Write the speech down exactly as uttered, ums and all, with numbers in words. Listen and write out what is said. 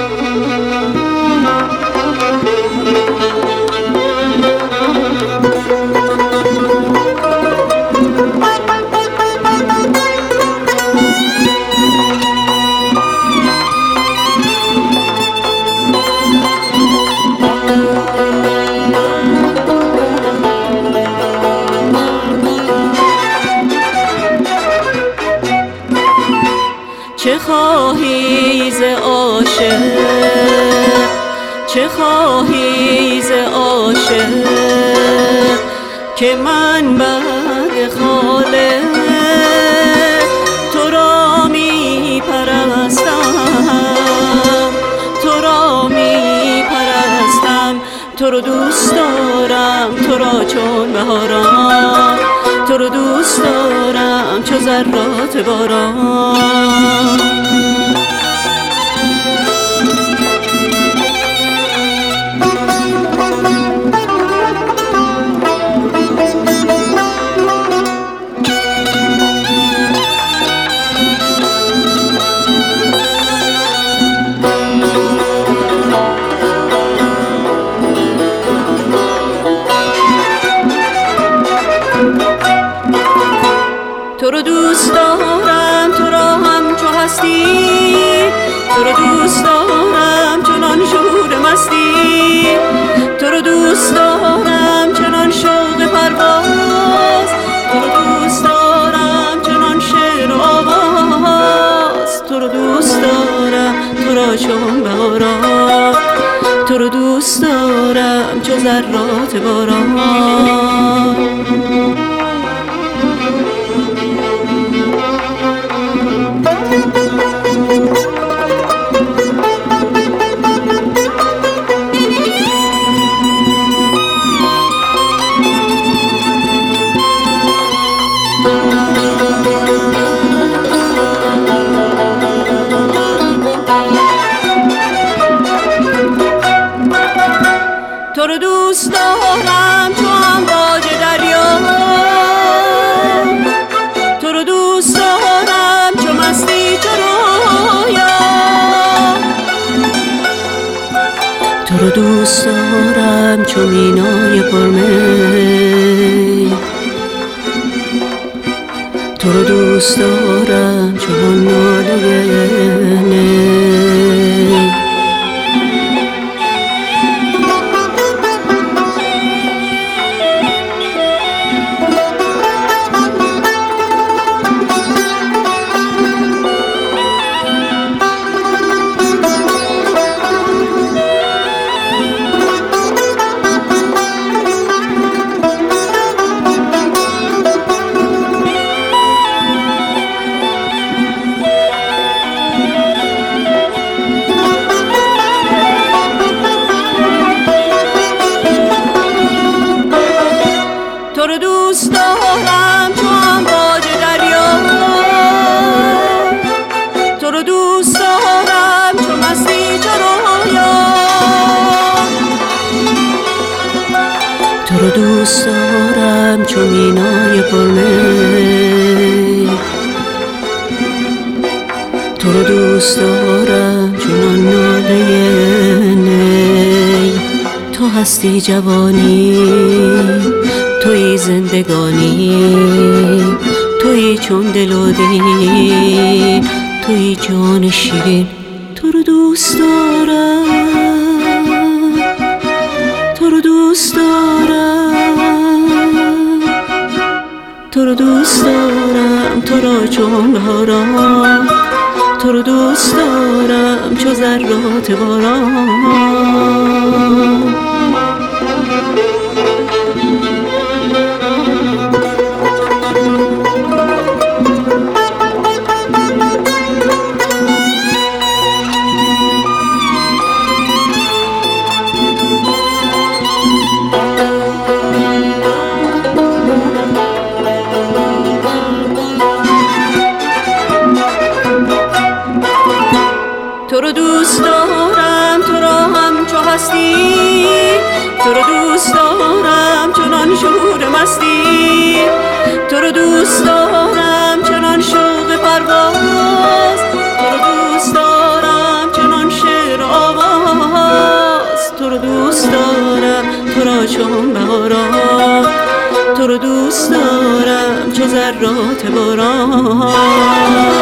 چه خواهی ز عاشق، چه خواهی ز عاشق که من بعد خالق تو را می پرستم، تو را می پرستم. تو رو دوست دارم تو را چون بهاران، تو رو دوست دارم چو ذرات باران. تو رو دوست دارم تو را همچو هستی، تو رو دوست دارم چنان شور مستی، تو رو دوست دارم چنان شوق پرواز، تو رو دوست دارم چنان شعر و آواز. تو رو دوست دارم تو را چون بهاران، تو رو دوست دارم چو ذرات باران. تو رو دوست دارم چو امواج دریا، تو رو دوست دارم چو مستی چو رویا، تو رو دوست دارم چو مینای پرمی، تو رو دوست دارم چو ناله نی. تو رو دوست دارم چو امواج دریا، تو رو دوست دارم چو مستی چو رویا، تو رو دوست دارم چو مینای پرمی، تو رو دوست دارم چنان ناله نی. تو هستی جوانی، توی زندگانی، توی چون دل و دین، توی جان شیرین. تو رو دوست دارم تو رو دوست دارم، تو رو دوست دارم تو را چون بهاران، تو رو دوست دارم چو ذرات باران. تو رو دوست دارم تو را همچو هستی، تو رو دوست دارم چنان شور مستی، تو رو دوست دارم چنان شوق پرواز، تو رو دوست دارم چنان شعر را چون بهاران، تو رو دوست دارم چو ذرات باران.